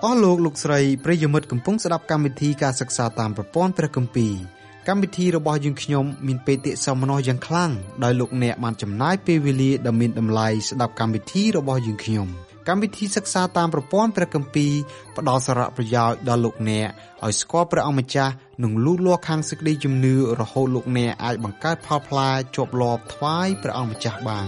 អស់លោកលោកស្រីប្រិយមិត្តកំពុងស្ដាប់កម្មវិធីការសិក្សាតាមប្រព័ន្ធព្រះគម្ពីរកម្មវិធីរបស់យើងខ្ញុំមានបេតិសោមនស្សយ៉ាងខ្លាំងដោយលោកអ្នកបានចំណាយពេលវេលាដ៏មានតម្លៃស្ដាប់កម្មវិធីរបស់យើងខ្ញុំកម្មវិធីសិក្សាតាមប្រព័ន្ធព្រះគម្ពីរផ្ដល់សារៈប្រយោជន៍ដល់លោកអ្នកឲ្យស្គាល់ព្រះអង្គម្ចាស់និងលូតលាស់ខាងសេចក្តីជំនឿរហូតលោកអ្នកអាចបង្កើតផលផ្លែជាប់លាប់ថ្វាយព្រះអង្គម្ចាស់បាន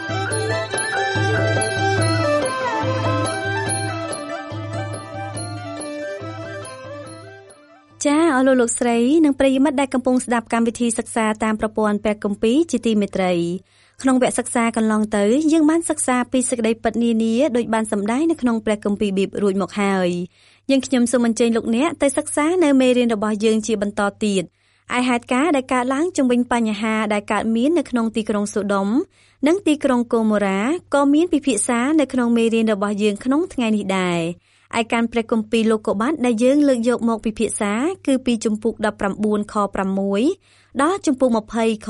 ចាអស់លោកស្រីនិងប្រិយមិត្តដែលកំពុងស្ដាប់កម្មវិធីសិក្សាតាមប្រព័ន្ធព្រះគម្ពីរជាទីមេត្រីក្នុងវគ្គសិក្សាកន្លងទៅយើងបានសិក្សាពីសេចក្តីពិតនានាដោយបានសម្ដែងនៅក្នុងព្រះគម្ពីរប៊ីបរួចមកហើយយើងខ្ញុំសូមអញ្ជើញលោកអ្នកទៅសិក្សានៅមេរៀនរបស់យើងជាបន្តទៀតឯហេតុការណ៍ដែលកើតឡើងជំវិញបញ្ហាដែលកើតមាននៅក្នុងទីក្រុងសូដុំនិងទីក្រុងកូម៉ូរ៉ាក៏មានពិភាក្សានៅក្នុងមេរៀនរបស់យើងក្នុងថ្ងៃនេះដែរឯការព្រះគម្ពីរលោកុបាតដែលយើងលើកយកមកពិភាក្សាគឺពីជំពូក19ខ6ដល់ជំពូក20ខ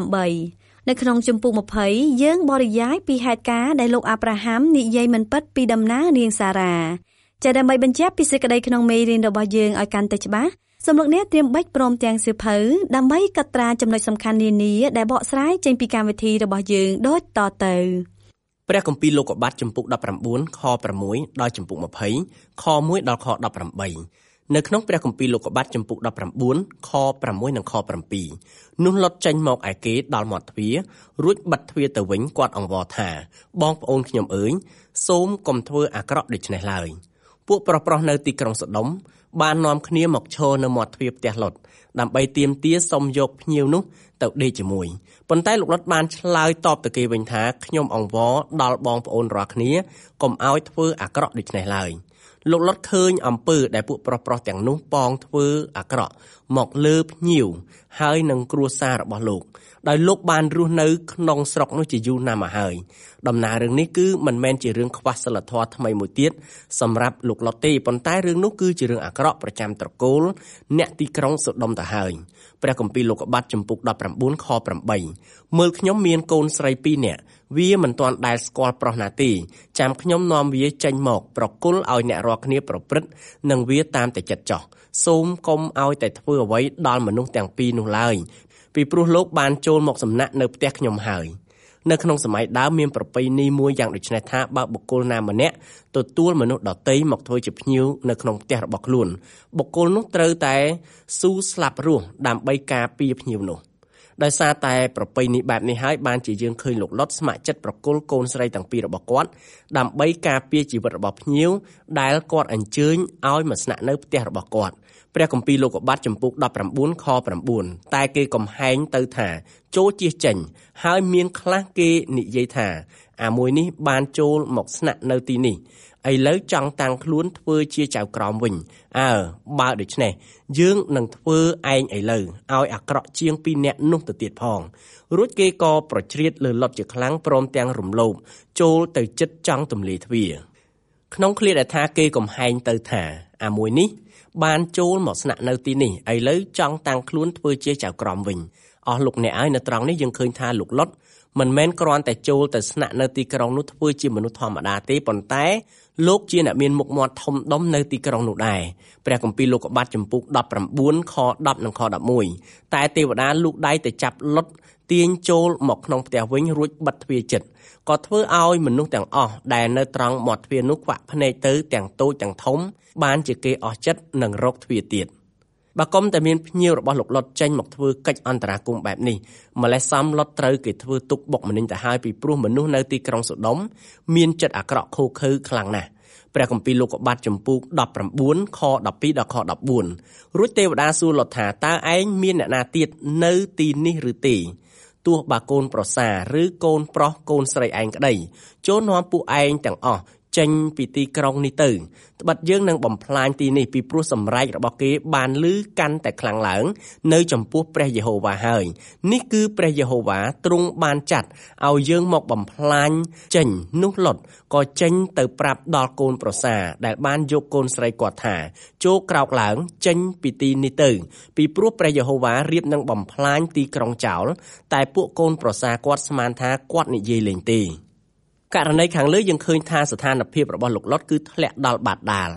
18នៅក្នុងជំពូក20យើងបរិយាយពីហេតុការណ៍ដែលលោកអាប់រ៉ាហាំនិយាយមិនពិតពីដំណើរនាងសារ៉ាចាដើម្បីបញ្ជាក់ពីសេចក្តីក្នុងមេរៀនរបស់យើងឲ្យកាន់តែច្បាស់សូមលោកអ្នកត្រៀមបិចព្រមទាំងសៀវភៅដើម្បីកត់ត្រាចំណុចសំខាន់នានាដែលបកស្រាយចេញពីកម្មវិធីរបស់យើងដូចតទៅព្រះគម្ពីរលោកុបាតជំពូក19ខ6ដល់ជំពូក20ខ1ដល់ខ18នៅក្នុងព្រះគម្ពីរលោកុបាតជំពូក19ខ6និងខ7នោះលុតចេញមកឯគេដល់មាត់ទ្វាររួចបិទទ្វារទៅវិញគាត់អង្វរថាបងប្អូនខ្ញុំអើយសូមកុំធ្វើអាក្រក់ដូច្នេះឡើយពួកប្រុសៗនៅទីក្រុងសូដុំបាននាំគ្នាមកឈរនៅមាត់ទ្វារផ្ទះលុតដើម្បីទាមទារសុំយកភ្ញៀវនោះទៅដេកជាមួយប៉ុន្តែលោកលុតបានឆ្លើយតបទៅគេវិញថាខ្ញុំអង្វរដល់បងប្អូនរាល់គ្នាកុំឲ្យធ្វើអាក្រក់ដូច្នេះឡើយលោកលុតឃើញអំពើដែលពួកប្រុសៗទាំងនោះប៉ងធ្វើអាក្រក់មកលើភ្ញៀវហើយនឹងគ្រួសាររបស់លោកដោយលោកបានរស់នៅក្នុងស្រុកនោះជាយូរណាស់មកហើយដំណើររឿងនេះគឺមិនមែនជារឿងខ្វះសិលធម៌ថ្មីមួយទៀតសម្រាប់លោកលុតទេប៉ុន្តែរឿងនោះគឺជារឿងអាក្រក់ប្រចាំត្រកូលអ្នកទីក្រុងសូដុំទៅហើយព្រះគម្ពីរលោកុបាតជំពូក19ខ8មើលខ្ញុំមានកូនស្រី2នាក់វាមិនទាន់ដែលស្គាល់ប្រុសណាទេចាំខ្ញុំនាំវាចេញមកប្រគល់ឲ្យអ្នករាល់គ្នាប្រព្រឹត្តនឹងវាតាមតែចិត្តចោះសូមកុំឲ្យតែធ្វើអ្វីដល់មនុស្សទាំងពីរនោះឡើយពីព្រោះលោកបានចូលមកសំណាក់នៅផ្ទះខ្ញុំហើយនៅក្នុងសម័យដើមមានប្រពៃណីមួយយ៉ាងដូចនេះថាបើបុគ្គលណាម្នាក់ទទួលមនុស្សដទៃមកធ្វើជាភ្ញៀវនៅក្នុងផ្ទះរបស់ខ្លួនបុគ្គលនោះត្រូវតែស៊ូស្លាប់រស់ដើម្បីការពារភ្ញៀវនោះដោយសារតែប្រពៃណីបែបនេះហើយបានជាយើងឃើញលោកលុតស្ម័គ្រចិត្តប្រគល់កូនស្រីទាំងពីររបស់គាត់ដើម្បីការពារជីវិតរបស់ភ្ញៀវដែលគាត់អញ្ជើញឲ្យមកស្នាក់នៅផ្ទះរបស់គាត់ព្រះគម្ពីរលោកុបាតជំពូក19ខ9តែគេកំហែងទៅថាចូលជៀសចេញហើយមានខ្លះគេនិយាយថាអាមួយនេះបានចូលមកស្នាក់នៅទីនេះឥឡូវចង់តាំងខ្លួនធ្វើជាចៅក្រមវិញបើដូច្នេះយើងនឹងធ្វើឯងឥឡូវឲ្យអាក្រក់ជាង2នាក់នោះទៅទៀតផងរួចគេក៏ប្រជ្រៀតលើលុតជាខ្លាំងព្រមទាំងរំលោភចូលទៅជិតចង់ទម្លាយទ្វារក្នុងឃ្លាដែលថាគេកំហែងទៅថាអាមួយនេះបានចូលមកស្នាក់នៅទីនេះឥឡូវចង់តាំងខ្លួនធ្វើជាចៅក្រមវិញអស់លោកអ្នកហើយនៅត្រង់នេះយើងឃើញថាលោកលុតមិនមែនគ្រាន់តែចូលទៅស្នាក់នៅទីក្រុងនោះធ្វើជាមនុស្សធម្មតាទេប៉ុន្តែលោកជាអ្នកមានមុខមាត់ធំដុំនៅទីក្រុងនោះដែរព្រះគម្ពីរលោកុបាតជំពូក19ខ10និងខ11តែទេវតាលូកដៃទៅចាប់លុតទាញចូលមកក្នុងផ្ទះវិញរួចបិទទ្វារជិតក៏ធ្វើឲ្យមនុស្សទាំងអស់ដែលនៅត្រង់មាត់ទ្វារនោះខ្វាក់ភ្នែកទៅទាំងតូចទាំងធំបានជាគេអស់ចិត្តនឹងរកទ្វារទៀតបើគុំតែមានភ្ញៀវរបស់លោកលុតចេញមកធ្វើកិច្ចអន្តរាគមន៍បែបនេះម្លេះសំលុតត្រូវគេធ្វើទុកបុកម្នេញទៅហើយពីព្រោះមនុស្សនៅទីក្រុងសូដុំមានចិត្តអាក្រក់ឃោរឃៅខ្លាំងណាស់ព្រះគម្ពីរលោកុបាតជំពូក19ខ12ដល់ខ14រួចទេវតាសួរលុតថាតើឯងមានអ្នកណាទៀតនៅទីនេះឬទេទោះបើកូនប្រសាឬកូនប្រុសកូនស្រីឯងក្តីចូលនាំពួកឯងទាំងអស់ចេញពីទីក្រុងនេះទៅត្បិតយើងនឹងបំផ្លាញទីនេះពីព្រោះសម្រែករបស់គេបានលឺកាន់តែខ្លាំងឡើងនៅចំពោះព្រះយេហូវ៉ាហើយនេះគឺព្រះយេហូវ៉ាទ្រង់បានចាត់ឲ្យយើងមកបំផ្លាញចេញនោះលុតក៏ចេញទៅប្រាប់ដល់កូនប្រសាដែលបានយកកូនស្រីគាត់ថាចូលក្រោកឡើងចេញពីទីនេះទៅពីព្រោះព្រះយេហូវ៉ារៀបនឹងបំផ្លាញទីក្រុងចោលតែពួកកូនប្រសាគាត់ស្មានថាគាត់និយាយលេងទេករណីខាងលើយើងឃើញថាស្ថានភាពរបស់លោកលុតគឺធ្លាក់ដល់បាតដាល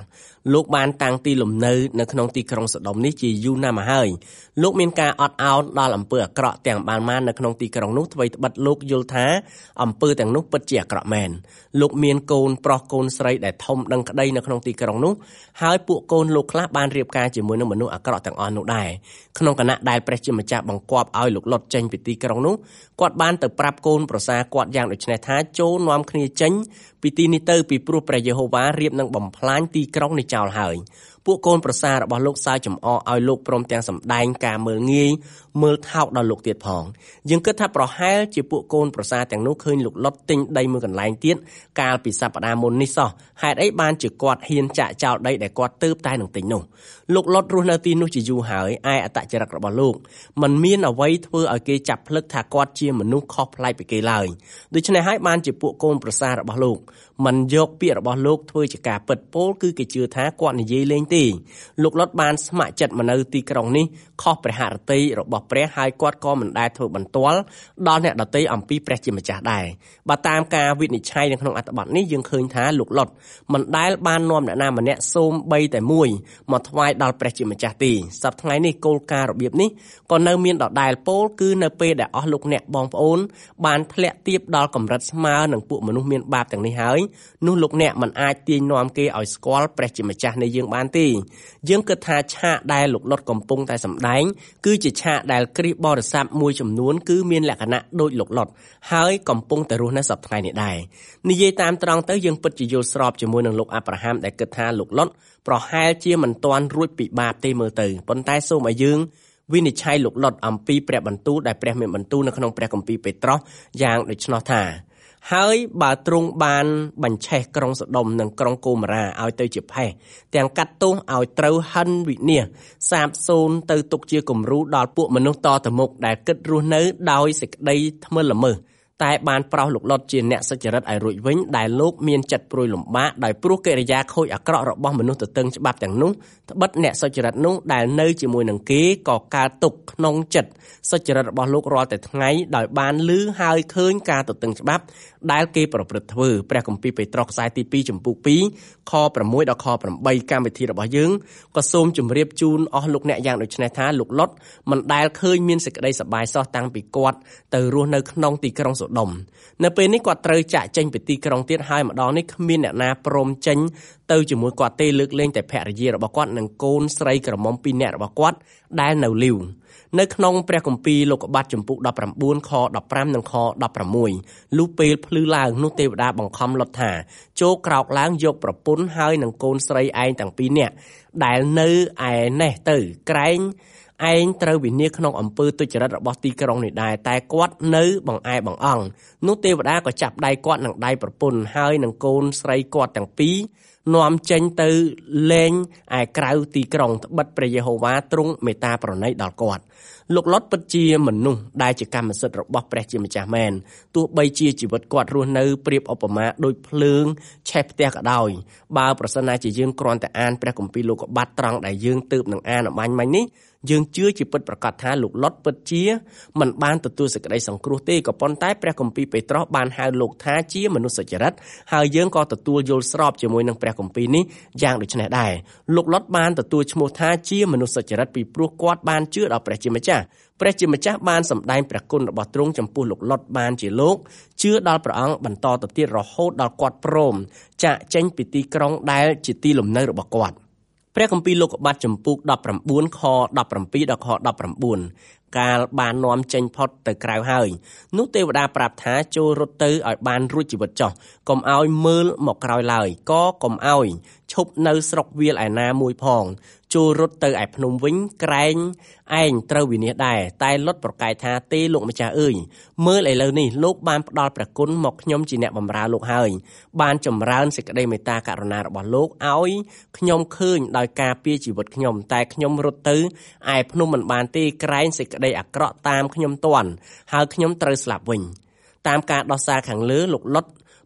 លោកបានតាំងទីលំនៅនៅក្នុងទីក្រុងសូដុមនេះជាយូរណាស់មកហើយលោកមានការអត់ឱនដល់អំពើអាក្រក់ទាំងបាននៅក្នុងទីក្រុងនោះអ្វីត្បិតលោកយល់ថាអំពើទាំងនោះពិតជាអាក្រក់មែនលោកមានកូនប្រុសកូនស្រីដែលធំដឹងក្តីនៅក្នុងទីក្រុងនោះហើយពួកកូនលោកខ្លះបានរៀបការជាមួយនឹងមនុស្សអាក្រក់ទាំងអស់នោះដែរក្នុងគណៈដែលព្រះជាម្ចាស់បង្គាប់ឲ្យលោកលុតចេញពីទីក្រុងនោះគាត់បានទៅប្រាប់កូនប្រសារគាត់យ៉ាងដូចនេះថាចូលនាំគ្នាចេញពីទីនេះទៅពីព្រោះព្រះយេហូវ៉ារៀបនឹងបំផ្លាញទីក្រុងនេះចោលហើយពួកកូនប្រសាររបស់លោកសើចចំអកឲ្យលោកព្រមទាំងសម្ដែងការមើលងាយមើលថោកដល់លោកទៀតផងយើងគិតថាប្រហែលជាពួកកូនប្រសារទាំងនោះឃើញលោកលុតទិញដីមួយកន្លែងទៀតកាលពីសប្តាហ៍មុននេះសោះហេតុអីបានជាគាត់ហ៊ានចាក់ចោលដីដែលគាត់ទើបតែនឹងទិញនោះលោកលុតរស់នៅទីនោះជាយូរហើយឯអត្តចរិតរបស់លោកมันមានអ្វីធ្វើឲ្យគេចាប់ភ្លឹកថាគាត់ជាមនុស្សខុសប្លែកពីគេឡើយដូច្នេះហើយបានជាពួកកូនប្រសាររបស់លោកมันយកពាក្យរបស់លោកធ្វើជាការពិតពោលគឺគេជឿថាគាត់និយាយលេងទេលោកលុតបានស្ម័គ្រចិត្តមកនៅទីក្រុងនេះខុសព្រះហឫទ័យរបស់ព្រះហើយគាត់ក៏មិនដែលធ្វើបន្ទាល់ដល់អ្នកដទៃអំពីព្រះជាម្ចាស់ដែរបើតាមការវិនិច្ឆ័យនៅក្នុងអត្ថបទនេះយើងឃើញថាលោកលុតមិនដែលបាននាំអ្នកណាម្នាក់សូម្បីតែមួយមកថ្វាយដល់ព្រះជាម្ចាស់ទេសប្តាហ៍ថ្ងៃនេះគោលការណ៍របៀបនេះក៏នៅមានដដែលពោលគឺនៅពេលដែលអស់លោកអ្នកបងប្អូនបានធ្លាក់ទាបដល់កម្រិតស្មើនឹងពួកមនុស្សមានបាបទាំងនេះហើយនោះលោកអ្នកមិនអាចទាញនាំគេឲ្យស្គាល់ព្រះជាម្ចាស់នៃយើងបានទេយើងគិតថាឆាកដែលលោកលុតកំពុងតែសម្ដែងគឺជាឆាកដែលគ្រីស្ទបរិស័ទមួយចំនួនគឺមានលក្ខណៈដូចលោកលុតហើយកំពុងតែរស់នៅសប្តាហ៍ថ្ងៃនេះដែរនិយាយតាមត្រង់ទៅយើងពិតជាយល់ស្របជាមួយនឹងលោកអាប់រ៉ាហាំដែលគិតថាលោកលុតប្រហែលជាមិនទាន់រួចពីបាបទេមើលទៅប៉ុន្តែសូមឲ្យយើងវិនិច្ឆ័យលោកលុតអំពីព្រះបន្ទូលដែលព្រះមានបន្ទូលនៅក្នុងព្រះគម្ពីរពេត្រុសយ៉ាងដូច្នោះថាហើយបើទ្រង់បានបញ្ឆេះក្រុងសូដុមនិងក្រុងកូម៉ារ៉ាឲ្យទៅជាផេះទាំងកាត់ទោសឲ្យត្រូវហិនវិនាសសាបសូន្យទៅទុកជាគំរូដល់ពួកមនុស្សតទៅមុខដែលគិតរស់នៅដោយសេចក្តីថ្មើរល្មើសតែបានប្រោសលោកលុតជាអ្នកសុចរិតឲ្យរួចវិញដែលលោកមានចិត្តព្រួយលំបាកដោយព្រោះកិរិយាខូចអាក្រក់របស់មនុស្សទទឹងច្បាប់ទាំងនោះត្បិតអ្នកសុចរិតនោះដែលនៅជាមួយនឹងគេក៏កើតទុក្ខក្នុងចិត្តសុចរិតរបស់លោករាល់តែថ្ងៃដោយបានឮហើយឃើញការទទឹងច្បាប់ដែលគេប្រព្រឹត្តធ្វើព្រះគម្ពីរពេត្រុសខ្សែទី2ចំពុក2ខ6ដល់ខ8កម្មវិធីរបស់យើងក៏សូមជម្រាបជូនអស់លោកអ្នកយ៉ាងដូចនេះថាលោកលុតមិនដែលឃើញមានសេចក្តីសប្បាយសោះតាំងពីគាត់ទៅរស់នៅក្នុងទីក្រុងសូដុមនៅពេលនេះគាត់ត្រូវចាក់ចេញពីទីក្រុងទៀតហើយម្ដងនេះគ្មានអ្នកណាព្រមចេញទៅជាមួយគាត់ទេលើកលែងតែភរិយារបស់គាត់និងកូនស្រីក្រមុំ2នាក់របស់គាត់ដែលនៅលីវនៅក្នុងព្រះគម្ពីរលោកុបាទចំពុក19ខ15និងខ16លុះពេលភ្លឺឡើងនោះទេវតាបង្ខំលុតថាចូលក្រោកឡើងយកប្រពន្ធហើយនឹងកូនស្រីឯងទាំង2នាក់ដែលនៅឯនេះទៅក្រែងឯងត្រូវវិនាសក្នុងអំពើទុច្ចរិតរបស់ទីក្រុងនេះដែរតែគាត់នៅបង្អែបង្អង់នោះទេវតាក៏ចាប់ដៃគាត់នឹងដៃប្រពន្ធហើយនឹងកូនស្រីគាត់ទាំងពីរនាំចេញទៅលេងឯក្រៅទីក្រុងត្បិតព្រះយេហូវ៉ាទ្រង់មេត្តាប្រណីដល់គាត់លោកលុតពិតជាមនុស្សដែលជាកម្មសិទ្ធិរបស់ព្រះជាម្ចាស់មែនទោះបីជាជីវិតគាត់រស់នៅប្រៀបឧបមាដូចភ្លើងឆេះផ្ទះក៏ដោយបើប្រសិនណាជាយើងគ្រាន់តែអានព្រះគម្ពីរលោកុបាទត្រង់ដែលយើងទើបនឹងអានអំបញ្ញមិញនេះយើងជឿជាពិតប្រាកដថាលោកលុតពិតជាមិនបានទទួលសេចក្តីសង្គ្រោះទេក៏ប៉ុន្តែព្រះគម្ពីរពេត្រុសបានហៅលោកថាជាមនុស្សសុចរិតហើយយើងក៏ទទួលយល់ស្របជាមួយនឹងព្រះគម្ពីរនេះយ៉ាងដូចនេះដែរលោកលុតបានទទួលឈ្មោះថាជាមនុស្សសុចរិតពីព្រោះគាត់បានជឿដល់ព្រះជាម្ចាស់ព្រះជាម្ចាស់បានសម្ដែងព្រះគុណរបស់ទ្រង់ចំពោះលោកលុតបានជាលោកជឿដល់ព្រះអង្គបន្តទៅទៀតរហូតដល់គាត់ព្រមចាកចេញពីទីក្រុងដែលជាទីលំនៅរបស់គាត់ព្រះគម្ពីរលោកុបាទចំពុក19ខ17ដល់ខ19កាលបាននាំចេញផុតទៅក្រៅហើយនោះទេវតាប្រាប់ថាចូលរត់ទៅឲ្យបានរួចជីវិតចុះកុំឲ្យមើលមកក្រោយឡើយក៏កុំឲ្យឈប់នៅស្រុកវាលឯណាមួយផងចូលរត់ទៅឯភ្នំវិញក្រែងឯងត្រូវវិនាសដែរតែលុតប្រកែកថាទេលោកម្ចាស់អើយមើលឥឡូវនេះលោកបានផ្ដល់ព្រះគុណមកខ្ញុំជាអ្នកបម្រើលោកហើយបានចម្រើនសេចក្តីមេត្តាករុណារបស់លោកឲ្យខ្ញុំឃើញដោយការពារជីវិតខ្ញុំតែខ្ញុំរត់ទៅឯភ្នំមិនបានទេក្រែងសេចក្តីអាក្រក់តាមខ្ញុំទាន់ហើយខ្ញុំត្រូវស្លាប់វិញតាមការដោះសារខាងលើលោកលុត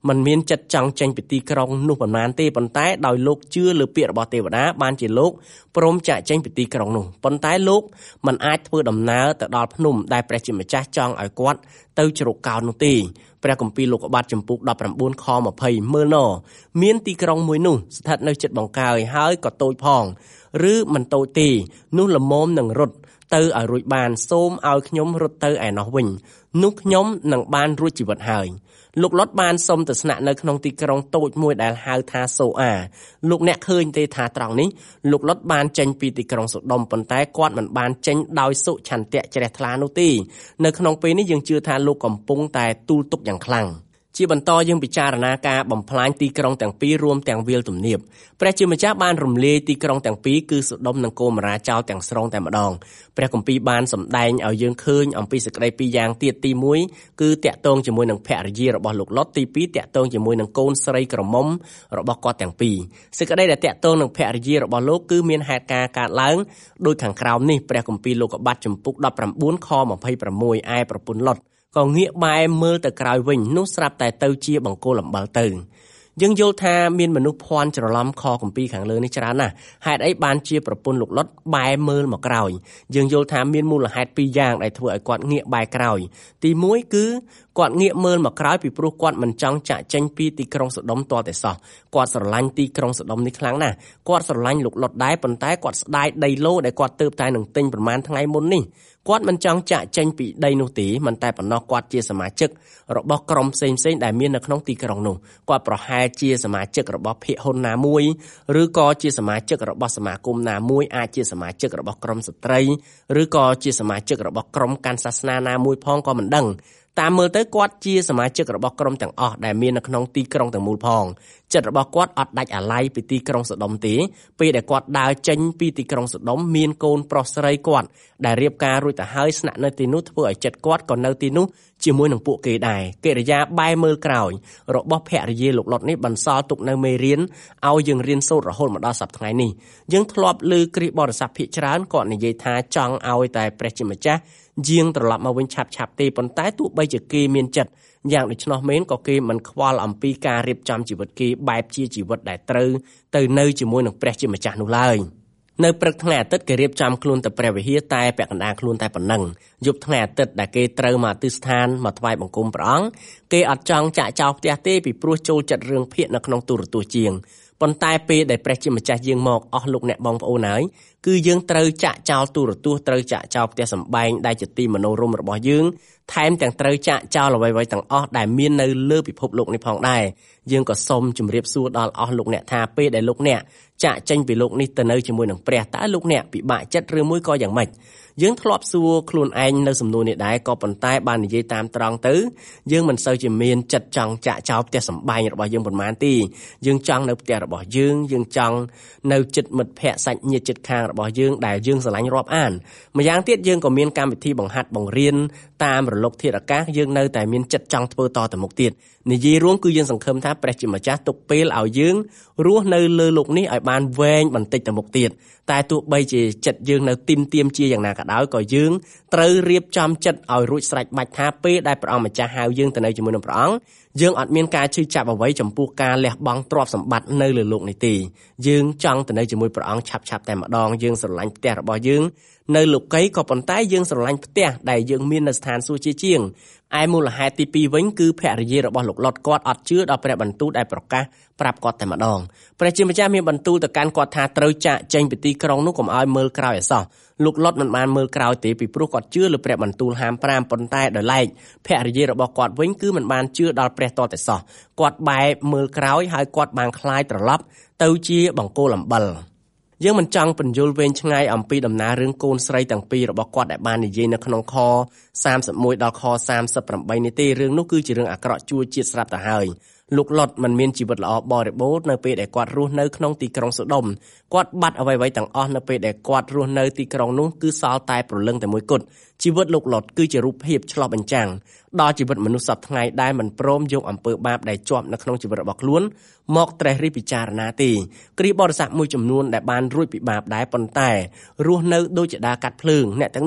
มันមានចិត្តចង់ចេញពីទីក្រុងនោះប៉ុន្មានទេប៉ុន្តែដោយលោកជឿលើពាក្យរបស់ទេវតាបានជាលោកព្រមចាក់ចេញពីទីក្រុងនោះប៉ុន្តែលោកមិនអាចធ្វើដំណើរទៅដល់ភ្នំដែលព្រះជាម្ចាស់ចង់ឲ្យគាត់ទៅជ្រកកោននោះទេព្រះគម្ពីរលោកុបាទចំពុក19ខ20មើលណមានទីក្រុងមួយនោះស្ថិតនៅជិតបង្កើយហើយក៏តូចផងឬមិនតូចទេនោះល្មមនឹងរត់ទៅឲ្យរួចបានសូមឲ្យខ្ញុំរត់ទៅឯនោះវិញនោះខ្ញុំនឹងបានរួចជីវិតហើយលោកលុតបានសុំទៅស្នាក់នៅក្នុងទីក្រុងតូចមួយដែលហៅថាសូអាលោកអ្នកឃើញទេថាត្រង់នេះលោកលុតបានចេញពីទីក្រុងសូដុំប៉ុន្តែគាត់មិនបានចេញដោយសុឆន្ទៈជ្រះថ្លានោះទេនៅក្នុងពេលនេះយើងជឿថាលោកកំពុងតែទូលទុកយ៉ាងខ្លាំងជាបន្តយើងពិចារណាការបំផ្លាញទីក្រុងទាំងពីររួមទាំងវាលទំនាបព្រះជាម្ចាស់បានរំលាយទីក្រុងទាំងពីរគឺសូដុំនិងកូម៉ូរ៉ាចោលទាំងស្រុងតែម្ដងព្រះគម្ពីរបានសម្ដែងឲ្យយើងឃើញអំពីសេចក្តីពីរយ៉ាងទៀតទី1គឺតាក់ទងជាមួយនឹងភរិយារបស់លោកលុតទី2តាក់ទងជាមួយនឹងកូនស្រីក្រមុំរបស់គាត់ទាំងពីរសេចក្តីដែលតាក់ទងនឹងភរិយារបស់លោកគឺមានហេតុការណ៍កើតឡើងដោយខាងក្រោមនេះព្រះគម្ពីរលោកុបាទចំពុក19ខ26ឯប្រពន្ធលុតក៏ងាកបែរមើលទៅក្រោយវិញនោះស្រាប់តែទៅជាបង្គោលអំបិលទៅយើងយល់ថាមានមនុស្សភ័ន្តច្រឡំខគម្ពីរខាងលើនេះច្រើនណាស់ហេតុអីបានជាប្រពន្ធលោកលុតបែរមើលមកក្រោយយើងយល់ថាមានមូលហេតុពីរយ៉ាងដែលធ្វើឲ្យគាត់ងាកបែរក្រោយទី1គឺគាត់ងាកមើលមកក្រោយពីព្រោះគាត់មិនចង់ចាក់ចេញពីទីក្រុងសូដុំទាល់តែសោះគាត់ស្រឡាញ់ទីក្រុងសូដុំនេះខ្លាំងណាស់គាត់ស្រឡាញ់លោកលុតដែរប៉ុន្តែគាត់ស្ដាយដីឡូដែលគាត់ទើបតែនឹងទិញប្រហែលថ្ងៃមុននេះគាត់មិនចង់ចាក់ចេញពីដីនោះទេមិនតែប៉ុណ្ណោះគាត់ជាសមាជិករបស់ក្រុមផ្សេងៗដែលមាននៅក្នុងទីក្រុងនោះគាត់ប្រហែលជាសមាជិករបស់ភាគហ៊ុនណាមួយឬក៏ជាសមាជិករបស់សមាគមណាមួយអាចជាសមាជិករបស់ក្រុមស្ត្រីឬក៏ជាសមាជិករបស់ក្រុមកាន់សាសនាណាមួយផងក៏មិនដឹងតាមមើលទៅគាត់ជាសមាជិករបស់ក្រុមទាំងអស់ដែលមាននៅក្នុងទីក្រុងទាំងមូលផងចិត្តរបស់គាត់អត់ដាច់អាល័យពីទីក្រុងសូដុំទេពេលដែលគាត់ដើរចេញពីទីក្រុងសូដុំមានកូនប្រុសស្រីគាត់ដែលរៀបការរួចទៅហើយស្នាក់នៅទីនោះធ្វើឲ្យចិត្តគាត់ក៏នៅទីនោះជាមួយនឹងពួកគេដែរកិរិយាបែរមើលក្រោយរបស់ភរិយាលោកលុតនេះបន្សល់ទុកនៅមេរៀនឲ្យយើងរៀនសូត្ររហូតមកដល់សប្តាហ៍ថ្ងៃនេះយើងធ្លាប់ឮគ្រីស្ទបរិស័ទភាគច្រើនគាត់និយាយថាចង់ឲ្យតែព្រះជាម្ចាស់យាងត្រឡប់មកវិញឆាប់ៗទេប៉ុន្តែទោះបីជាគេមានចិត្តយ៉ាងដូច្នោះមែនក៏គេមិនខ្វល់អំពីការរៀបចំជីវិតគេបែបជាជីវិតដែលត្រូវទៅនៅជាមួយនឹងព្រះជាម្ចាស់នោះឡើយនៅព្រឹកថ្ងៃអាទិត្យគេរៀបចំខ្លួនទៅព្រះវិហារតែពាក់កណ្ដាលខ្លួនតែប៉ុណ្ណឹងយប់ថ្ងៃអាទិត្យដែលគេត្រូវមកទិដ្ឋានមកថ្វាយបង្គំព្រះអង្គគេអត់ចង់ចាក់ចោលផ្ទះទេពីព្រោះចូលចិត្តរឿងភាគនៅក្នុងទូរទស្សន៍ជាងប៉ុន្តែពេលដែលព្រះជាម្ចាស់យាងមកអស់លោកអ្នកបងប្អូនហើយគឺយើងត្រូវចាក់ចោលទូរទស្សន៍ត្រូវចាក់ចោលផ្ទះសម្បែងដែលជាទីមនោរម្យរបស់យើងថែមទាំងត្រូវចាក់ចោលអ្វីៗទាំងអស់ដែលមាននៅលើពិភពលោកនេះផងដែរយើងក៏សូមជម្រាបសួរដល់អស់លោកអ្នកថាពេលដែលលោកអ្នកចាក់ចេញពីលោកនេះទៅនៅជាមួយនឹងព្រះតើលោកអ្នកពិបាកចិត្តឬមួយក៏យ៉ាងម៉េចយើងធ្លាប់សួរខ្លួនឯងនៅសំណួរនេះដែរក៏ប៉ុន្តែបាននិយាយតាមត្រង់ទៅយើងមិនសូវជាមានចិត្តចង់ចាក់ចោលផ្ទះសម្បែងរបស់យើងប៉ុន្មានទេយើងចង់នៅផ្ទះរបស់យើងចង់នៅជិតមិត្តភ័ក្តិសាច់ញាតិជិតខាងរបស់យើងដែលយើងស្រឡាញ់រាប់អានម្យ៉ាងទៀតយើងក៏មានកម្មវិធីបង្ហាត់បង្រៀនតាមរលកធាតុអាកាសយើងនៅតែមានចិត្តចង់ធ្វើតទៅមុខទៀតនិយាយរួមគឺយើងសង្ឃឹមថាព្រះជាម្ចាស់ទុកពេលឲ្យយើងរស់នៅលើโลกនេះឲ្យបានវែងបន្តិចទៅមុខទៀតតែទោះបីជាចិត្តយើងនៅទីមទាមជាយ៉ាងណាក៏ដោយក៏យើងត្រូវរៀបចំចិត្តឲ្យរួចស្រេចបាច់ថាពេលដែលព្រះអង្គម្ចាស់ហៅយើងទៅនៅជាមួយនឹងព្រះអង្គយើងអត់មានការឈឺចាប់អ្វីចំពោះការលះបង់ទ្រព្យសម្បត្តិនៅលើโลกនេះទេយើងចង់ទៅនៅជាមួយព្រះអង្គឆាប់ៗតែម្ដងយើងស្រឡាញ់ផ្ទះរបស់យើងនៅលោកីក៏ប៉ុន្តែយើងស្រឡាញ់ផ្ទះដែលយើងមាននៅស្ថានសួគ៌ជាងឯមូលហេតុទី2វិញគឺភរិយារបស់លោកលុតគាត់អត់ជឿដល់ព្រះបន្ទូលដែលប្រកាសប្រាប់គាត់តែម្ដងព្រះជាម្ចាស់មានបន្ទូលទៅកាន់គាត់ថាត្រូវចាក់ចេញពីទីក្រុងនោះកុំឲ្យមើលក្រោយឲ្យសោះលោកលុតមិនបានមើលក្រោយទេពីព្រោះគាត់ជឿលើព្រះបន្ទូលហាម5ប៉ុន្តែដោយឡែកភរិយារបស់គាត់វិញគឺមិនបានជឿដល់ព្រះតតែសោះគាត់បែរមើលក្រោយហើយគាត់បានคล้ายត្រឡប់ទៅជាបង្គោលអំបិលយើងមិនចង់ពន្យល់វែងឆ្ងាយអំពីដំណើររឿងកូនស្រីទាំងពីររបស់គាត់ដែលបាននិយាយនៅក្នុងខ31ដល់ខ38នេះទេរឿងនោះគឺជារឿងអាក្រក់ជួជាតិស្រាប់ទៅហើយលោកលុតមិនមានជីវិតល្អបរិបូរណ៍នៅពេលដែលគាត់រស់នៅក្នុងទីក្រុងសូដុំគាត់បាត់អ្វីៗទាំងអស់នៅពេលដែលគាត់រស់នៅទីក្រុងនោះគឺសល់តែព្រលឹងតែមួយគត់ជីវិតលោកលុតគឺជារូបភាពឆ្លុះបញ្ចាំងដល់ជីវិតមនុស្សសពថ្ងៃដែលមិនព្រមយកអំពើបាបដែលជាប់នៅក្នុងជីវិតរបស់ខ្លួនមកត្រេះរិះពិចារណាទេគ្រីស្ទបរិស័ទមួយចំនួនដែលបានរួចពីបាបដែរប៉ុន្តែរស់នៅដូចជាដើរកាត់ភ្លើងអ្នកទាំងនោះ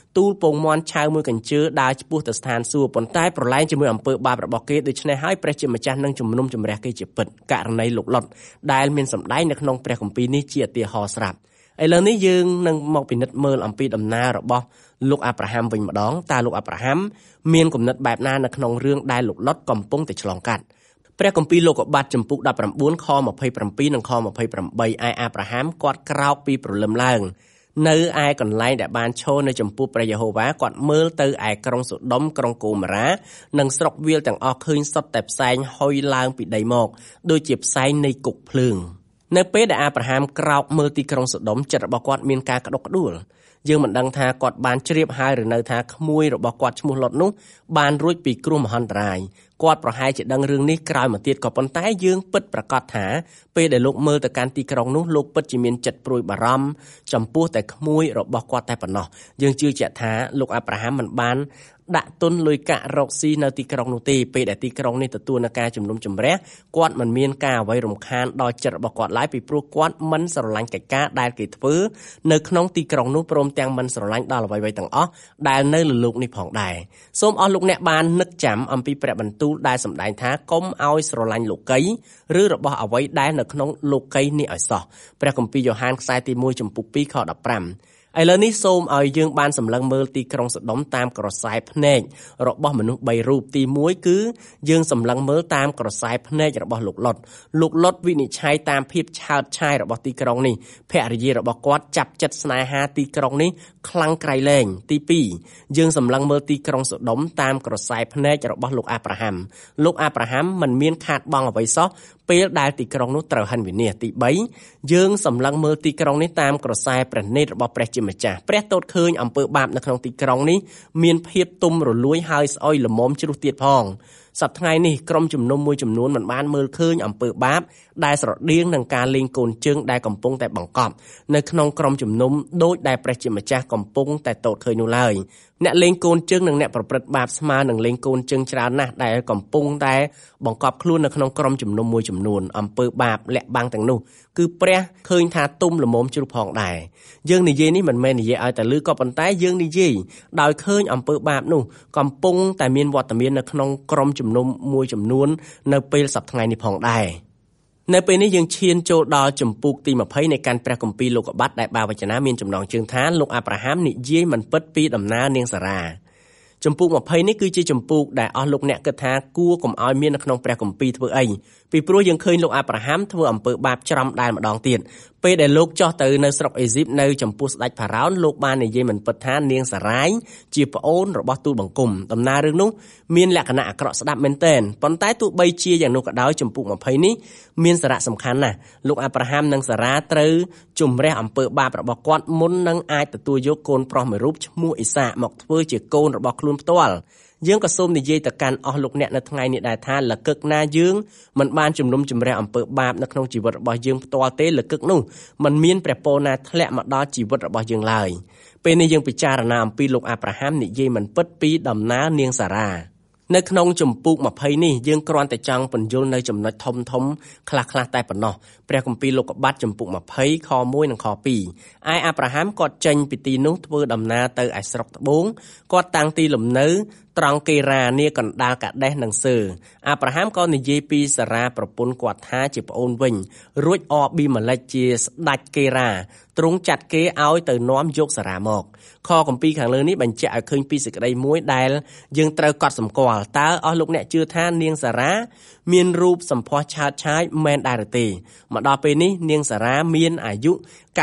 ទូលពងមាន់ឆៅមួយកញ្ជើដើរឆ្ពោះទៅស្ថានសួគ៌ប៉ុន្តែប្រឡែងជាមួយអំពើបាបរបស់គេដូច្នេះហើយព្រះជាម្ចាស់នឹងជំនុំជម្រះគេជាពិតករណីលោកលុតដែលមានសម្ដែងនៅក្នុងព្រះគម្ពីរនេះជាឧទាហរណ៍ស្រាប់ឥឡូវនេះយើងនឹងមកពិនិត្យមើលអំពីដំណើររបស់លោកអាប់រ៉ាហាំវិញម្ដងតើលោកអាប់រ៉ាហាំមានគំនិតបែបណានៅក្នុងរឿងដែលលោកលុតកំពុងតែឆ្លងកាត់ព្រះគម្ពីរលោកុបាទចំពុក19ខ27និងខ28ឯអាប់រ៉ាហាំគាត់ក្រោកពីព្រលឹមឡើងនៅឯកន្លែងដែលបានឈរនៅចំពោះព្រះយេហូវ៉ាគាត់មើលទៅឯក្រុងសូដុំក្រុងកូម៉ារ៉ានិងស្រុកវាលទាំងអស់ឃើញសុទ្ធតែផ្សែងហុយឡើងពីដីមកដូចជាផ្សែងនៃគុកភ្លើងនៅពេលដែលអាប់រ៉ាហាំក្រោកមើលទីក្រុងសូដុំចិត្តរបស់គាត់មានការក្តុកក្តួលយើងមិនដឹងថាគាត់បានជ្រាបហើយឬនៅថាក្មួយរបស់គាត់ឈ្មោះលុតនោះបានរួចពីគ្រោះមហន្តរាយគាត់ប្រហែលជាដឹងរឿងនេះក្រោយមកទៀតក៏ប៉ុន្តែយើងពិតប្រាកដថាពេលដែលលោកមើលទៅកាន់ទីក្រុងនោះលោកពិតជាមានចិត្តព្រួយបារម្ភចំពោះតែក្មួយរបស់គាត់តែប៉ុណ្ណោះយើងជឿជាក់ថាលោកអាប់រ៉ាហាំមិនបានដាក់ទុនលុយកាក់រកស៊ីនៅទីក្រុងនោះទេពេលដែលទីក្រុងនេះទទួលនឹងការជំនុំជម្រះគាត់មិនមានការអ្វីរំខានដល់ចិត្តរបស់គាត់ឡើយពីព្រោះគាត់មិនស្រឡាញ់កិច្ចការដែលគេធ្វើនៅក្នុងទីក្រុងនោះព្រមទាំងមិនស្រឡាញ់ដល់អ្វីៗទាំងអស់ដែលនៅលើលោកនេះផងដែរសូមអស់លោកអ្នកបាននឹកចាំអំពីព្រះបន្ទូលដែលសម្ដែងថាកុំឲ្យស្រឡាញ់លោកីឬរបស់អ្វីដែលនៅក្នុងលោកីនេះឲ្យសោះព្រះគម្ពីរយ៉ូហានខ្សែទី1ចំពុក2ខ15ឥឡូវនេះសូមឲ្យយើងបានសម្លឹងមើលទីក្រុងសូដុំតាមក្រសែភ្នែករបស់មនុស្ស3រូបទី1គឺយើងសម្លឹងមើលតាមក្រសែភ្នែករបស់លោកលុតវិនិច្ឆ័យតាមភាពឆើតឆាយរបស់ទីក្រុងនេះភរិយារបស់គាត់ចាប់ចិត្តស្នេហាទីក្រុងនេះខ្លាំងក្រៃលែងទី2យើងសម្លឹងមើលទីក្រុងសូដុំតាមក្រសែភ្នែករបស់លោកអាប់រ៉ាហាំមិនមានខាតបង់អ្វីសោះពេលដែលទីក្រុងនោះត្រូវហិនវិនាសទី3យើងសម្លឹងមើលទីក្រុងនេះតាមក្រសែព្រះនេត្ររបស់ព្រះជាម្ចាស់ព្រះទតឃើញអំពើបាបនៅក្នុងទីក្រុងនេះមានភាពទុំរលួយហើយស្អុយល្មមជ្រុះទៀតផងសប្តាហ៍ថ្ងៃនេះក្រុមជំនុំមួយចំនួនមិនបានមើលឃើញអំពើបាបដែលស្រដៀងនឹងការលេងកូនជើងដែលកំពុងតែបង្កប់នៅក្នុងក្រុមជំនុំដោយដែលព្រះជាម្ចាស់កំពុងតែទតឃើញនោះឡើយអ្នកលេងកូនជើងនិងអ្នកប្រព្រឹត្តបាបស្មើនឹងលេងកូនជើងច្រើនណាស់ដែលកំពុងតែបង្កប់ខ្លួននៅក្នុងក្រុមជំនុំមួយចំនួនអំពើបាបលាក់បាំងទាំងនោះគឺព្រះឃើញថាទុំល្មមជ្រុះផងដែរយើងនិយាយនេះមិនមែននិយាយឲ្យតែលឺក៏ប៉ុន្តែយើងនិយាយដោយឃើញអំពើបាបនោះកំពុងតែមានវត្តមាននៅក្នុងក្រុមជំនុំមួយចំនួននៅពេលសប្តាហ៍ថ្ងៃនេះផងដែរនៅពេលនេះយើងឈានចូលដល់ចំពុកទី20នៃកាន់ព្រះគម្ពីរលោកុបាទដែលបាវចនាមានចំណងជើងថាលោកអាប់រ៉ាហាំនិយាយមិនពិតពីដំណើរនាងសារ៉ាចំពុក20នេះគឺជាចំពុកដែលអស់លោកអ្នកគិតថាគួរកុំឲ្យមាននៅក្នុងព្រះគម្ពីរធ្វើអីពីព្រោះយើងឃើញលោកអាប់រ៉ាហាំធ្វើអំពើបាបច្រំដែលម្ដងទៀតពេលដែលលោកចុះទៅនៅស្រុកអេស៊ីបនៅចំពោះស្ដេចផារ៉ោនលោកបាននិយាយមិនពិតថានាងសារ៉ាយជាប្អូនរបស់ទូលបង្គំដំណើររឿងនោះមានលក្ខណៈអាក្រក់ស្ដាប់មែនទែនប៉ុន្តែទោះបីជាយ៉ាងនោះក៏ដោយចំពុក20នេះមានសារៈសំខាន់ណាស់លោកអាប់រ៉ាហាំនិងសារ៉ាត្រូវជំរះអំពើបាបរបស់គាត់មុននឹងអាចទទួលយកកូនប្រុសមួយរូបឈ្មោះអ៊ីសាមកធ្វើជាកូនរបស់ខ្លួនផ្ទាល់យើងក៏សូមនិយាយទៅកាន់អស់លោកអ្នកនៅថ្ងៃនេះដែរថាលកឹកណាយើងមិនបានជំនុំជម្រះអំពើបាបនៅក្នុងជីវិតរបស់យើងផ្ទាល់ទេលកឹកនោះมันមានព្រះពរណាធ្លាក់មកដល់ជីវិតរបស់យើងឡើយពេលនេះយើងពិចារណាអំពីលោកអាប់រ៉ាហាំនិយាយមិនពិតពីដំណើរនាងសារ៉ានៅក្នុងចំពុក20នេះយើងគ្រាន់តែចង់ពន្យល់នៅចំណុចធំខ្លះតែប៉ុណ្ណោះព្រះគម្ពីរលោកុបាទចំពុក20ខ1និងខ2ឯអាប់រ៉ាហាំគាត់ចេញពីទីនោះធ្វើដំណើរទៅឯស្រុកត្បូងគាត់តាំងទីលំនៅត្រង់កេរ៉ានាកណ្ដាលកាដេសនិងសើអាប់រ៉ាហាំក៏និយាយពីសារ៉ាប្រពន្ធគាត់ថាជាប្អូនវិញរួចអប៊ីម៉ាឡិកជាស្ដេចកេរ៉ាទ្រង់ចាត់គេឲ្យទៅនាំយកសារ៉ាមកខគម្ពីរខាងលើនេះបញ្ជាក់ឲ្យឃើញពីសេចក្តីមួយដែលយើងត្រូវកត់សម្គាល់តើអស់លោកអ្នកជឿថានាងសារ៉ាមានរូបសម្ផស្សឆើតឆាយមែនដែរឬទេមកដល់ពេលនេះនាងសារ៉ាមានអាយុ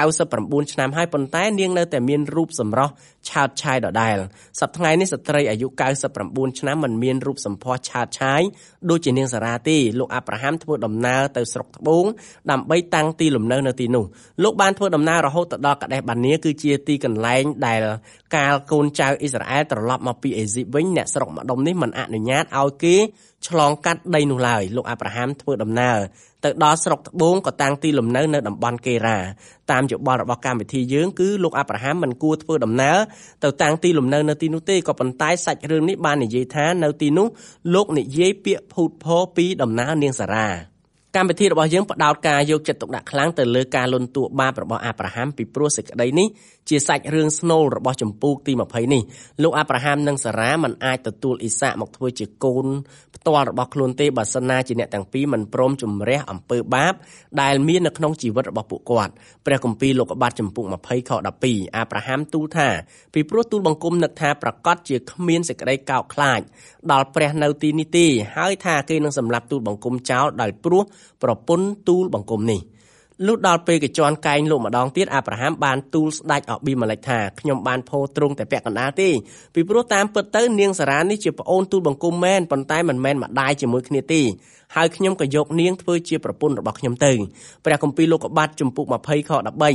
99ឆ្នាំហើយប៉ុន្តែនាងនៅតែមានរូបសម្រស់ឆើតឆាយដដែលសប្តាហ៍ថ្ងៃនេះស្ត្រីអាយុ99ឆ្នាំមិនមានរូបសម្ផស្សឆើតឆាយដូចជានាងសារ៉ាទេលោកអាប់រ៉ាហាំធ្វើដំណើរទៅស្រុកត្បូងដើម្បីតាំងទីលំនៅនៅទីនោះលោកបានធ្វើដំណើររហូតទៅដល់កាដេសបានេគឺជាទីកន្លែងដែលកាលកូនចៅអ៊ីស្រាអែលត្រឡប់មកពីអេស៊ីបវិញអ្នកស្រុកម្ដុំនេះមិនអនុញ្ញាតឲ្យគេឆ្លងកាត់ដីនោះឡើយលោកអាប់រ៉ាហាំធ្វើដំណើរទៅដល់ស្រុកត្បូងក៏តាំងទីលំនៅនៅតំបន់កេរ៉ាតាមយោបល់របស់កម្មវិធីយើងគឺលោកអាប់រ៉ាហាំមិនគួរធ្វើដំណើរទៅតាំងទីលំនៅនៅទីនោះទេក៏ប៉ុន្តែសាច់រឿងនេះបាននិយាយថានៅទីនោះលោកនិយាយពាក្យភូតភរពីដំណើរនាងសារ៉ាកម្មវិធីរបស់យើងផ្ដោតការយកចិត្តទុកដាក់ខ្លាំងទៅលើការលន់តួបាបរបស់អាប់រ៉ាហាំពីព្រោះសេចក្តីនេះជាសាច់រឿងស្នូលរបស់ចម្ពោះទី20នេះលោកអាប់រ៉ាហាំនិងសារ៉ាមិនអាចទទួលអ៊ីសាកមកធ្វើជាកូនផ្ទាល់របស់ខ្លួនទេបើសិនណាជាអ្នកទាំងពីរមិនព្រមជំរះអំពើបាបដែលមាននៅក្នុងជីវិតរបស់ពួកគាត់ព្រះគម្ពីរលោកុបាទចំពុក20ខ12អាប់រ៉ាហាំទូលថាពីព្រោះទូលបង្គំនឹកថាប្រកាសជាគ្មានសេចក្តីកោតខ្លាចដល់ព្រះនៅទីនេះទេហើយថាគេនឹងសម្លាប់ទូលបង្គំចោលដោយព្រោះប្រពន្ធទូលបង្គំនេះលុះដល់ពេលកញ្ជន់កែងលោកម្ដងទៀតអាប់រ៉ាហាំបានទូលស្ដេចអប៊ីម៉ាឡិកថាខ្ញុំបានពោលត្រង់តែពាក់កណ្ដាលទេពីព្រោះតាមពិតទៅនាងសារ៉ានេះជាប្អូនទូលបង្គំមែនប៉ុន្តែមិនមែនម្ដាយជាមួយគ្នាទេហើយខ្ញុំក៏យកនាងធ្វើជាប្រពន្ធរបស់ខ្ញុំទៅព្រះគម្ពីរលោកុបាទចំពុក20ខ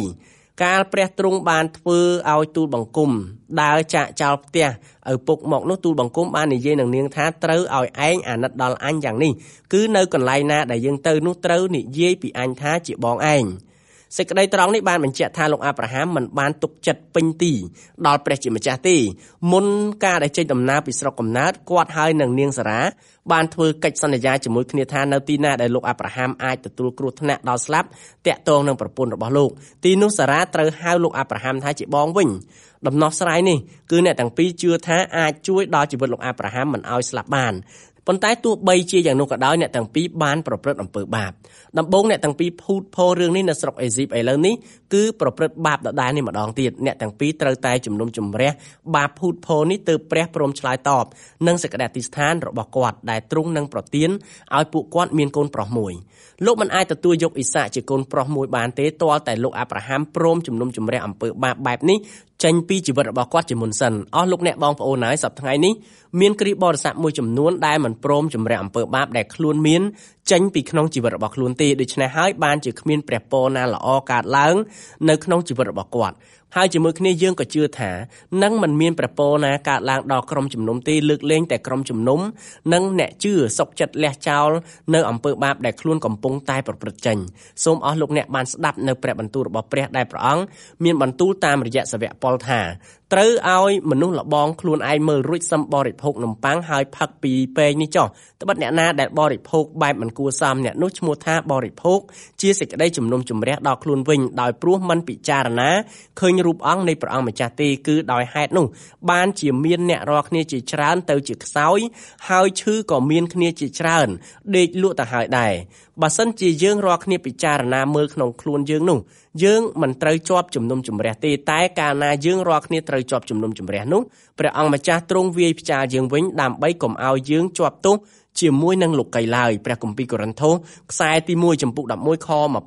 13កាលព្រះទ្រង់បានធ្វើឲ្យទូលបង្គំដើរចាកចោលផ្ទះឪពុកមកនោះទូលបង្គំបាននិយាយនឹងនាងថាត្រូវឲ្យឯងអាណិតដល់អញយ៉ាងនេះគឺនៅកន្លែងណាដែលយើងទៅនោះត្រូវនិយាយពីអញថាជាបងឯងសេចក្តីត្រង់នេះបានបញ្ជាក់ថាលោកអាប់រ៉ាហាំមិនបានទុកចិត្តពេញទីដល់ព្រះជាម្ចាស់ទេមុនការដែលចេញដំណើរពីស្រុកកំណើតគាត់ហើយនឹងនាងសារ៉ាបានធ្វើកិច្ចសន្យាជាមួយគ្នាថានៅទីណាដែលលោកអាប់រ៉ាហាំអាចទទួលគ្រោះថ្នាក់ដល់ស្លាប់តាក់ទងនឹងប្រពន្ធរបស់លោកទីនោះសារ៉ាត្រូវហៅលោកអាប់រ៉ាហាំថាជាបងវិញដំណោះស្រាយនេះគឺអ្នកទាំងពីរជឿថាអាចជួយដល់ជីវិតលោកអាប់រ៉ាហាំមិនឲ្យស្លាប់បានប៉ុន្តែទោះបីជាយ៉ាងនោះក៏ដោយអ្នកទាំងពីរបានប្រព្រឹត្តអំពើបាបដំបូងអ្នកទាំងពីរភូតភររឿងនេះនៅស្រុកអេស៊ីបឥឡូវនេះគឺប្រព្រឹត្តបាបដដែលនេះម្ដងទៀតអ្នកទាំងពីរត្រូវតែជំនុំជម្រះបាបភូតភរនេះទៅព្រះព្រមឆ្លើយតបនឹងសេចក្តីអធិស្ឋានរបស់គាត់ដែលទ្រង់នឹងប្រទានឲ្យពួកគាត់មានកូនប្រុសមួយលោកមិនអាចទទួលយកអ៊ីសាកជាកូនប្រុសមួយបានទេទាល់តែលោកអាប់រ៉ាហាំព្រមជំនុំជម្រះអំពើបាបបែបនេះចេញពីជីវិតរបស់គាត់ជាមុនសិនអស់លោកអ្នកបងប្អូនហើយសប្តាហ៍ថ្ងៃនេះមានគ្រីស្ទបរិស័ទមួយចំនួនដែលមិនព្រមជំរះអំពើបាបដែលខ្លួនមានចេញពីក្នុងជីវិតរបស់ខ្លួនទេដូច្នេះហើយបានជាគ្មានព្រះពរណាល្អកើតឡើងនៅក្នុងជីវិតរបស់គាត់ហើយជាមួយគ្នាយើងក៏ជឿថានឹងមិនមានព្រះពរណាកើតឡើងដល់ក្រុមជំនុំទេលើកលែងតែក្រុមជំនុំនិងអ្នកជឿសុខចិត្តលះចោលនៅអំពើបាបដែលខ្លួនកំពុងតែប្រព្រឹត្តចេញសូមអស់លោកអ្នកបានស្ដាប់នៅព្រះបន្ទូលរបស់ព្រះដែលព្រះអង្គមានបន្ទូលតាមរយៈសាវកប៉ុលថាត្រូវឲ្យមនុស្សលបងខ្លួនឯងមើលរួចសឹមបរិភោគនំប៉័ងហើយផឹកពីពែងនេះចុះត្បិតអ្នកណាដែលបរិភោគបែបមិនគួរសមអ្នកនោះឈ្មោះថាបរិភោគជាសេចក្តីជំនុំជម្រះដល់ខ្លួនវិញដោយព្រោះមិនពិចារណាឃើញរូបអង្គនៃព្រះអង្គម្ចាស់ទេគឺដោយហេតុនោះបានជាមានអ្នករាល់គ្នាជាច្រើនទៅជាខ្សោយហើយឈឺក៏មានគ្នាជាច្រើនដេកលក់ទៅហើយដែរបើសិនជាយើងរាល់គ្នាពិចារណាមើលក្នុងខ្លួនយើងនោះយើងមិនត្រូវជាប់ជំនុំជម្រះទេតែកាលណាយើងរាល់គ្នាត្រូវជាប់ជំនុំជម្រះនោះព្រះអង្គម្ចាស់ទ្រង់វាយផ្ចាលយើងវិញដើម្បីកុំឲ្យយើងជាប់ទោសជាមួយនឹងលោកីឡើយព្រះគម្ពីរកូរិនថូសខ្សែទី1ចំពុក11ខ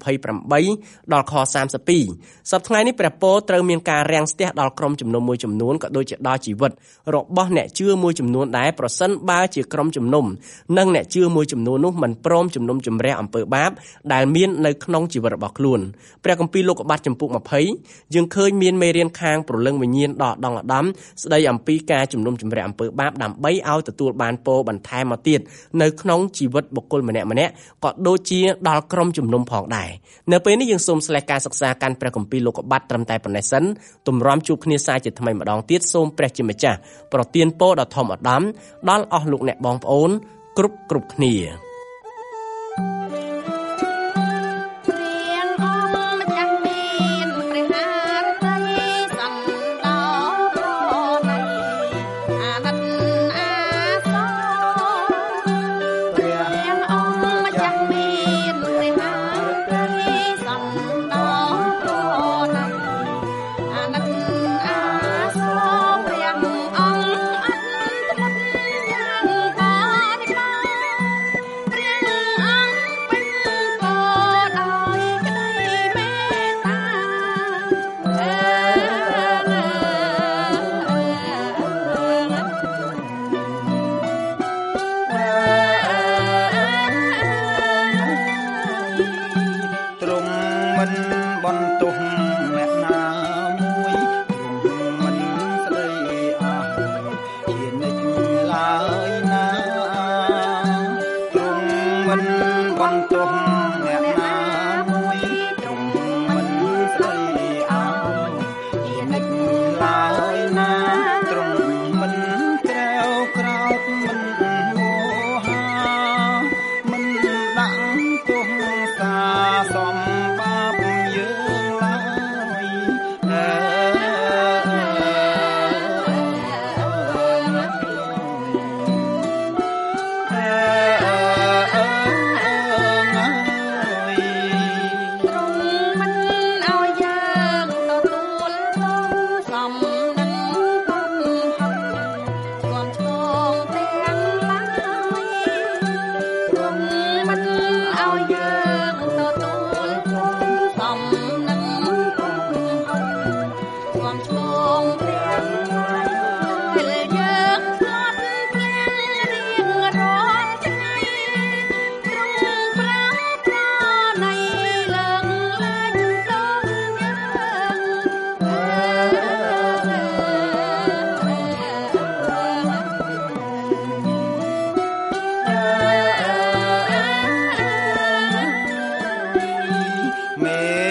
28ដល់ខ32សប្តាហ៍ថ្ងៃនេះព្រះពរត្រូវមានការរាំងស្ទះដល់ក្រុមជំនុំមួយចំនួនក៏ដូចជាដល់ជីវិតរបស់អ្នកជឿមួយចំនួនដែរប្រសិនបើជាក្រុមជំនុំនិងអ្នកជឿមួយចំនួននោះមិនព្រមជំនុំជម្រះអំពើបាបដែលមាននៅក្នុងជីវិតរបស់ខ្លួនព្រះគម្ពីរលោកុបាទចំពុក20យើងឃើញមានមេរៀនខាងព្រលឹងវិញ្ញាណដកដង្កដំស្ដីអំពីការជំនុំជម្រះអំពើបាបដើម្បីឲ្យទទួលបានពរបន្ថែមមកទៀតនៅក្នុងជីវិតបុគ្គលម្នាក់ៗក៏ដូចជាដល់ក្រុមជំនុំផងដែរនៅពេលនេះយើងសូមស្លេះការសិក្សាកាន់ព្រះគម្ពីរលោកុបាទត្រឹមតែប៉ុណ្ណេះសិនទម្រាំជួបគ្នាសាជាថ្មីម្ដងទៀតសូមព្រះជាម្ចាស់ប្រទានពរដ៏ធំឧត្តមដល់អស់លោកអ្នកបងប្អូនគ្រប់គ្នា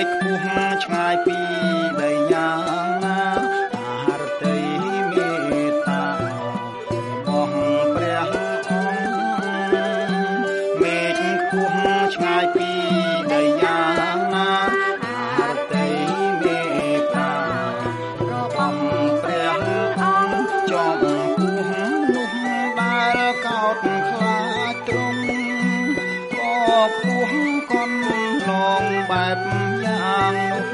ឃខ្ពស់ឆ្ងាយពីដីយ៉ាងណាអារតីមេត្តារបស់ព្រះអង្គមេឃខ្ពស់ឆ្ងាយពីដីយ៉ាងណាអារតីមេត្តារបស់ព្រះអង្គចំពោះនោះដែលកោតខ្លាចទ្រង់ក៏ខ្ពស់កន់ឡងបែបយ៉ាងនោះ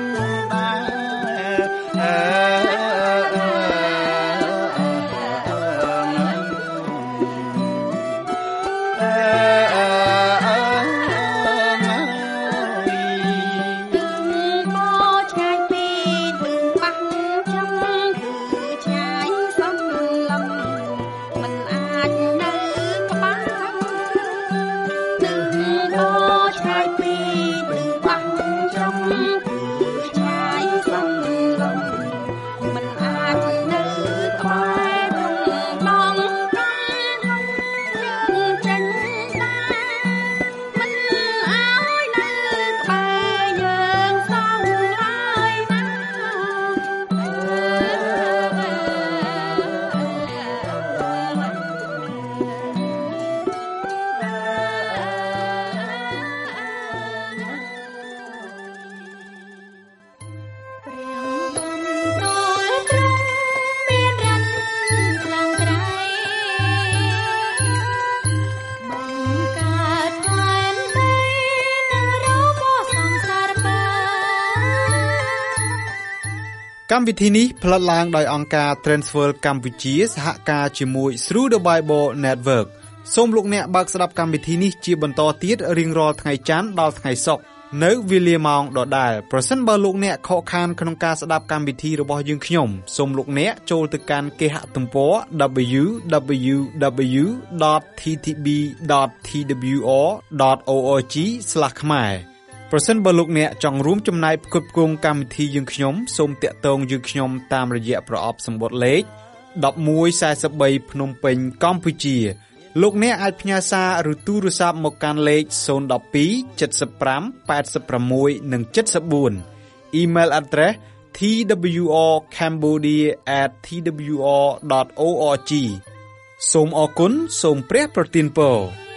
កម្មវិធីនេះផ្លាត់ឡើងដោយអង្គការ Transworld កម្ពុជាសហការជាមួយ Through the Bible Network សូមលោកអ្នកបើកស្ដាប់កម្មវិធីនេះជាបន្តទៀតរៀងរាល់ថ្ងៃច័ន្ទដល់ថ្ងៃសុក្រនៅវេលាម៉ោងដដែលប្រសិនបើលោកអ្នកខកខានក្នុងការស្ដាប់កម្មវិធីរបស់យើងខ្ញុំសូមលោកអ្នកចូលទៅកាន់គេហទំព័រ www.ttb.twr.org/ ខ្មែរប្រសិនបើលោកអ្នកចង់រួមចំណែកផ្គត់ផ្គង់កម្មវិធីយើងខ្ញុំសូមតាក់ទងយើងខ្ញុំតាមរយៈប្រអប់សម្បត្តិលេខ1143ភ្នំពេញកម្ពុជាលោកអ្នកអាចផ្ញើសារឬទូរស័ព្ទមកកាន់លេខ012 75 86 និង 74 Email address twrcambodia@twr.org សូមអរគុណសូមព្រះប្រទានពរ